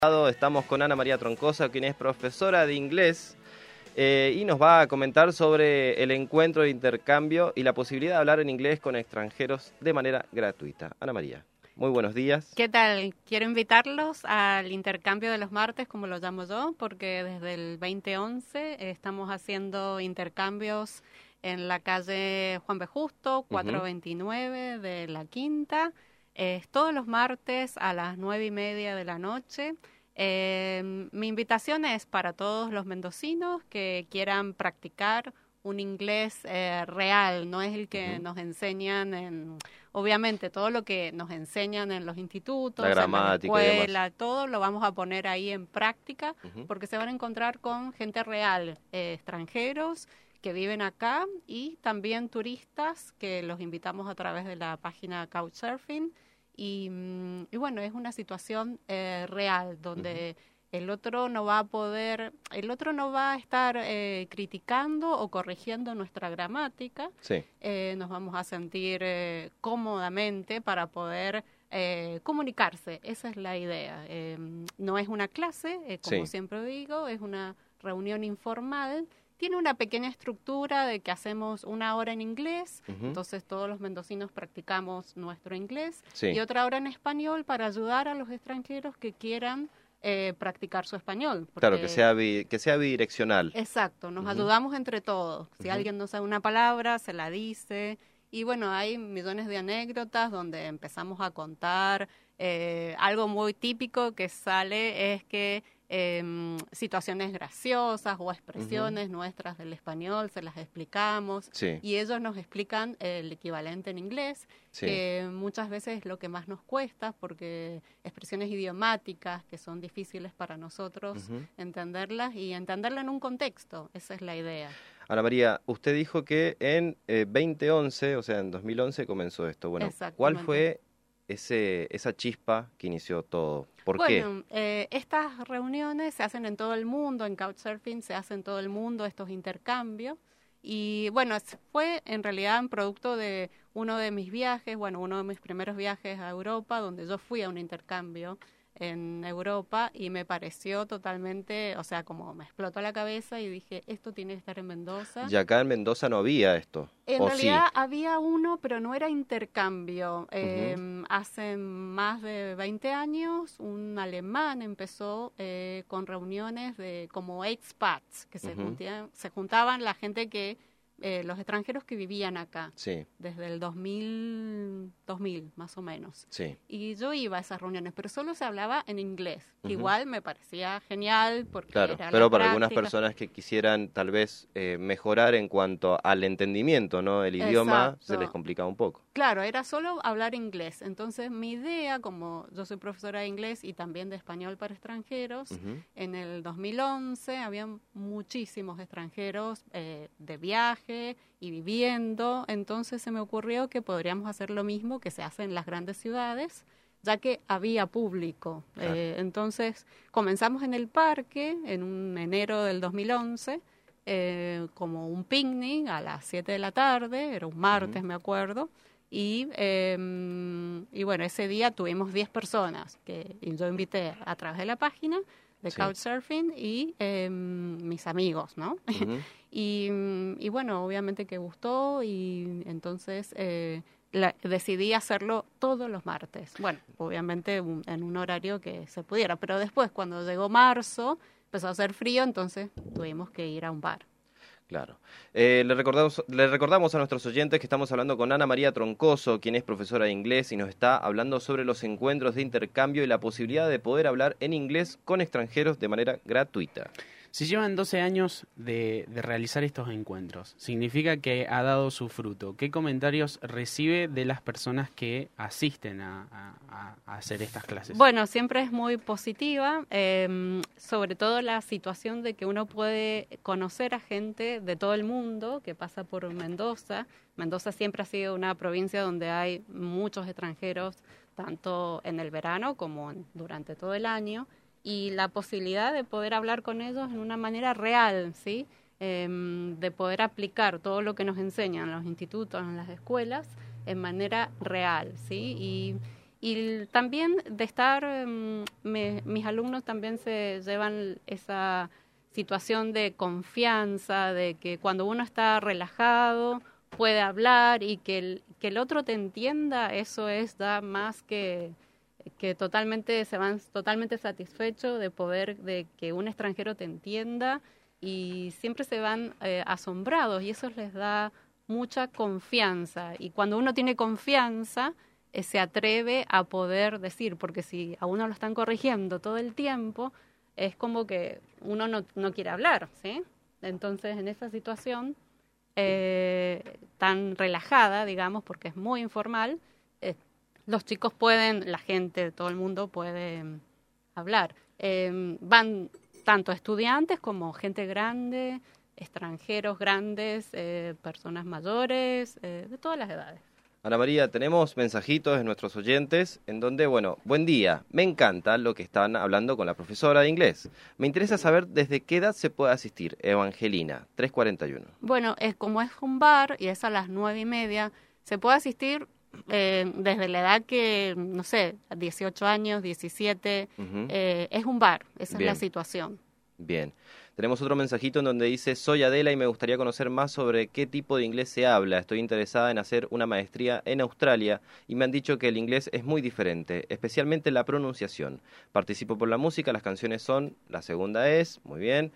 Estamos con Ana María Troncoso, quien es profesora de inglés y nos va a comentar sobre el encuentro de intercambio y la posibilidad de hablar en inglés con extranjeros de manera gratuita. Ana María, muy buenos días. ¿Qué tal? Quiero invitarlos al intercambio de los martes, como lo llamo yo, porque desde el 2011 estamos haciendo intercambios en la calle Juan B. Justo, 429 de La Quinta, todos los martes a las 9:30 de la noche. Mi invitación es para todos los mendocinos que quieran practicar un inglés real, no es el que nos enseñan obviamente todo lo que nos enseñan en los institutos, la gramática, en la escuela, todo lo vamos a poner ahí en práctica, porque se van a encontrar con gente real, extranjeros que viven acá y también turistas que los invitamos a través de la página Couchsurfing. Y bueno, es una situación real donde el otro no va a estar criticando o corrigiendo nuestra gramática. Sí. Nos vamos a sentir cómodamente para poder comunicarse. Esa es la idea. No es una clase, como siempre digo, es una reunión informal. Tiene una pequeña estructura de que hacemos 1 hora en inglés, entonces todos los mendocinos practicamos nuestro inglés, y otra hora en español para ayudar a los extranjeros que quieran practicar su español. Claro, que sea bidireccional. Exacto, nos ayudamos entre todos. Si alguien no sabe una palabra, se la dice. Y bueno, hay millones de anécdotas donde empezamos a contar. Algo muy típico que sale es que situaciones graciosas o expresiones nuestras del español se las explicamos y ellos nos explican el equivalente en inglés, que muchas veces es lo que más nos cuesta, porque expresiones idiomáticas que son difíciles para nosotros entenderlas y entenderlas en un contexto. Esa es la idea. Ana María, usted dijo que en 2011, o sea, en 2011 comenzó esto. Bueno, ¿cuál fue esa chispa que inició todo? ¿Por qué? Bueno, estas reuniones se hacen en todo el mundo, en Couchsurfing se hacen en todo el mundo estos intercambios. Y bueno, fue en realidad un producto de uno de mis viajes, uno de mis primeros viajes a Europa, donde yo fui a un intercambio en Europa y me pareció totalmente, o sea, como me explotó la cabeza y dije, esto tiene que estar en Mendoza. Y acá en Mendoza no había esto. En realidad había uno, pero no era intercambio. Hace más de 20 años un alemán empezó con reuniones como expats, que se juntaban la gente que los extranjeros que vivían acá, desde el 2000 más o menos. Y yo iba a esas reuniones, pero solo se hablaba en inglés, que igual me parecía genial, porque claro, era pero la para práctica. algunas personas que quisieran tal vez mejorar en cuanto al entendimiento, ¿no? El idioma se les complicaba un poco. Claro, era solo hablar inglés. Entonces, mi idea, como yo soy profesora de inglés y también de español para extranjeros, en el 2011 había muchísimos extranjeros de viaje y viviendo. Entonces, se me ocurrió que podríamos hacer lo mismo que se hace en las grandes ciudades, ya que había público. Entonces, comenzamos en el parque en enero del 2011, como un picnic a las 7 de la tarde, era un martes, me acuerdo. Y bueno, ese día tuvimos 10 personas que yo invité a través de la página de Couchsurfing y mis amigos, ¿no? Y bueno, obviamente que gustó y entonces decidí hacerlo todos los martes. Bueno, obviamente en un horario que se pudiera, pero después cuando llegó marzo empezó a hacer frío, entonces tuvimos que ir a un bar. Claro. Le recordamos a nuestros oyentes que estamos hablando con Ana María Troncoso, quien es profesora de inglés y nos está hablando sobre los encuentros de intercambio y la posibilidad de poder hablar en inglés con extranjeros de manera gratuita. Si llevan 12 años de realizar estos encuentros, significa que ha dado su fruto. ¿Qué comentarios recibe de las personas que asisten a hacer estas clases? Bueno, siempre es muy positiva, sobre todo la situación de que uno puede conocer a gente de todo el mundo que pasa por Mendoza. Mendoza siempre ha sido una provincia donde hay muchos extranjeros, tanto en el verano como durante todo el año. Y la posibilidad de poder hablar con ellos en una manera real, ¿sí? De poder aplicar todo lo que nos enseñan en los institutos, en las escuelas, en manera real, ¿sí? Y también de estar, mis alumnos también se llevan esa situación de confianza, de que cuando uno está relajado puede hablar y que el otro te entienda, eso da más que totalmente se van totalmente satisfechos de que un extranjero te entienda, y siempre se van asombrados, y eso les da mucha confianza. Y cuando uno tiene confianza, se atreve a poder decir, porque si a uno lo están corrigiendo todo el tiempo, es como que uno no quiere hablar, ¿sí? Entonces, en esa situación tan relajada, digamos, porque es muy informal, los chicos pueden, la gente, todo el mundo puede hablar. Van tanto estudiantes como gente grande, extranjeros grandes, personas mayores, de todas las edades. Ana María, tenemos mensajitos de nuestros oyentes en donde, bueno, buen día, me encanta lo que están hablando con la profesora de inglés. Me interesa saber desde qué edad se puede asistir. Evangelina, 341. Bueno, como es un bar y es a las 9:30, se puede asistir desde la edad que, no sé, 18 años, 17, es un bar, esa Bien. es la situación. Bien. Tenemos otro mensajito en donde dice: soy Adela y me gustaría conocer más sobre qué tipo de inglés se habla. Estoy interesada en hacer una maestría en Australia y me han dicho que el inglés es muy diferente, especialmente la pronunciación. Participo por la música, las canciones son, la segunda es, muy bien,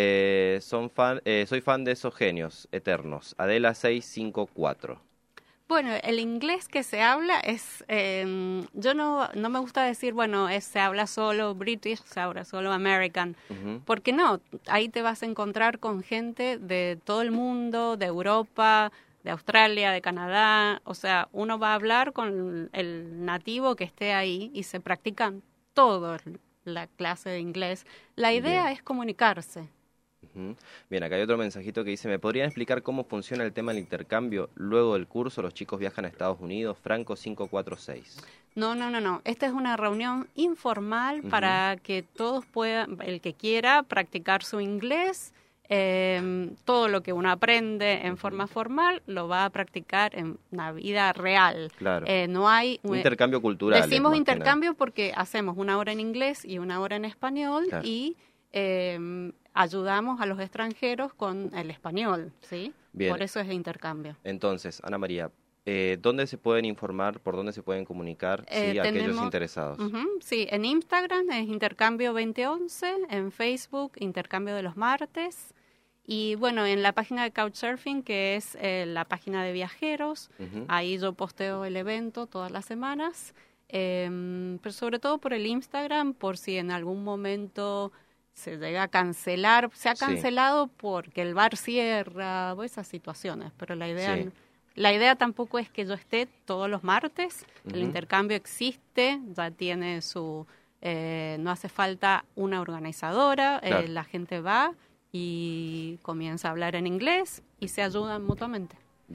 soy fan de esos genios eternos. Adela 654. Bueno, el inglés que se habla es, yo no me gusta decir, bueno, se habla solo British, se habla solo American, porque no, ahí te vas a encontrar con gente de todo el mundo, de Europa, de Australia, de Canadá, o sea, uno va a hablar con el nativo que esté ahí y se practican todo la clase de inglés. La idea es comunicarse. Bien, acá hay otro mensajito que dice: ¿me podrían explicar cómo funciona el tema del intercambio? Luego del curso los chicos viajan a Estados Unidos. Franco 546. No. Esta es una reunión informal para que todos puedan, el que quiera, practicar su inglés. Todo lo que uno aprende en forma formal lo va a practicar en la vida real. Claro. No hay un intercambio cultural. Decimos intercambio porque hacemos una hora en inglés y una hora en español, claro. Y ayudamos a los extranjeros con el español, ¿sí? Bien. Por eso es el intercambio. Entonces, Ana María, ¿dónde se pueden informar, por dónde se pueden comunicar aquellos interesados? Sí, en Instagram es Intercambio 2011, en Facebook Intercambio de los Martes, y bueno, en la página de Couchsurfing, que es la página de viajeros, ahí yo posteo el evento todas las semanas, pero sobre todo por el Instagram, por si en algún momento se llega a cancelar, se ha cancelado porque el bar cierra, o esas situaciones, pero la idea tampoco es que yo esté todos los martes, el intercambio existe, ya tiene su, no hace falta una organizadora, claro. La gente va y comienza a hablar en inglés y se ayudan mutuamente.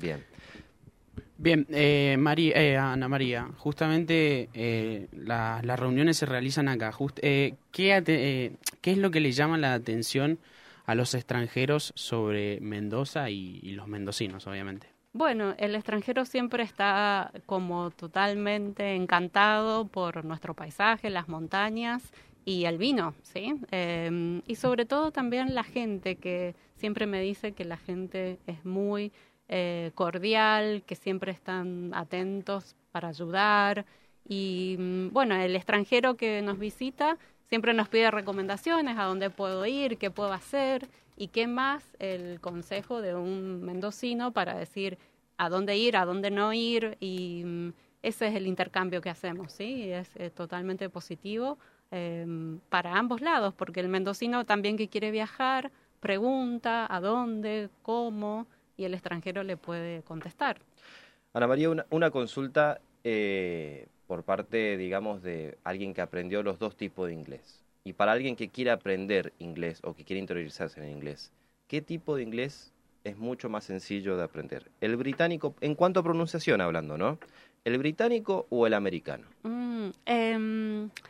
Bien, Ana María, justamente las reuniones se realizan acá. ¿Qué es lo que le llama la atención a los extranjeros sobre Mendoza y los mendocinos, obviamente? Bueno, el extranjero siempre está como totalmente encantado por nuestro paisaje, las montañas y el vino, ¿sí? Y sobre todo también la gente, que siempre me dice que la gente es muy cordial, que siempre están atentos para ayudar. Y bueno, el extranjero que nos visita siempre nos pide recomendaciones, a dónde puedo ir, qué puedo hacer, y qué más el consejo de un mendocino para decir a dónde ir, a dónde no ir, y ese es el intercambio que hacemos, ¿sí? Es totalmente positivo para ambos lados, porque el mendocino también que quiere viajar pregunta a dónde, cómo, y el extranjero le puede contestar. Ana María, una consulta por parte, digamos, de alguien que aprendió los dos tipos de inglés. Y para alguien que quiere aprender inglés o que quiere interiorizarse en inglés, ¿qué tipo de inglés es mucho más sencillo de aprender? El británico, en cuanto a pronunciación hablando, ¿no? ¿El británico o el americano?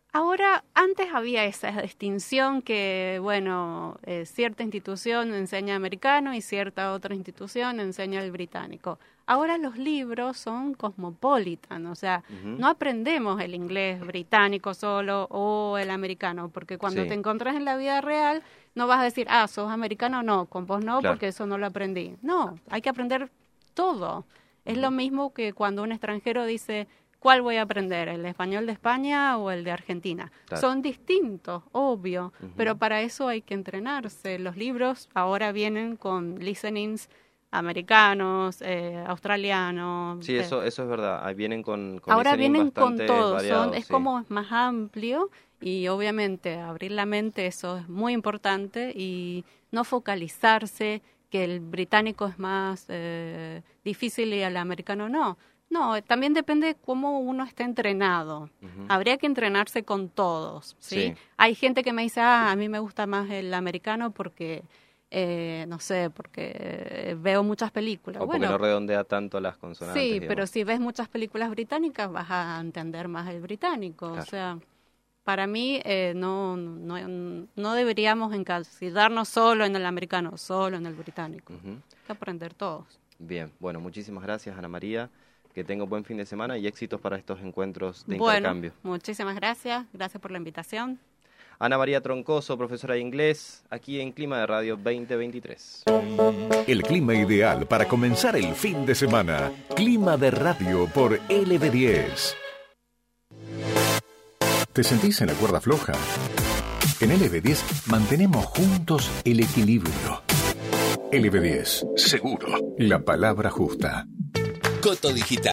Ahora, antes había esa distinción que, bueno, cierta institución enseña americano y cierta otra institución enseña el británico. Ahora los libros son cosmopolitan, o sea, no aprendemos el inglés británico solo o el americano, porque cuando te encontrás en la vida real no vas a decir, sos americano, no, con vos no, porque eso no lo aprendí. No, hay que aprender todo. Es lo mismo que cuando un extranjero dice, ¿cuál voy a aprender? ¿El español de España o el de Argentina? Claro. Son distintos, obvio, pero para eso hay que entrenarse. Los libros ahora vienen con listenings americanos, australianos. Sí, eso es verdad. Vienen con ahora vienen con todo. Variados, es como más amplio y obviamente abrir la mente, eso es muy importante, y no focalizarse que el británico es más difícil y el americano no. No, también depende de cómo uno está entrenado. Habría que entrenarse con todos, ¿sí? Hay gente que me dice, a mí me gusta más el americano porque, no sé, porque veo muchas películas. O porque no redondea tanto las consonantes. Sí, pero si ves muchas películas británicas vas a entender más el británico. Claro. O sea, para mí no deberíamos encasillarnos solo en el americano, solo en el británico. Hay que aprender todos. Bien, bueno, muchísimas gracias, Ana María. Que tenga un buen fin de semana y éxitos para estos encuentros de intercambio. Muchísimas gracias. Gracias por la invitación. Ana María Troncoso, profesora de inglés, aquí en Clima de Radio 2023. El clima ideal para comenzar el fin de semana. Clima de Radio por LB10. ¿Te sentís en la cuerda floja? En LB10 mantenemos juntos el equilibrio. LB10, seguro, la palabra justa. Coto Digital.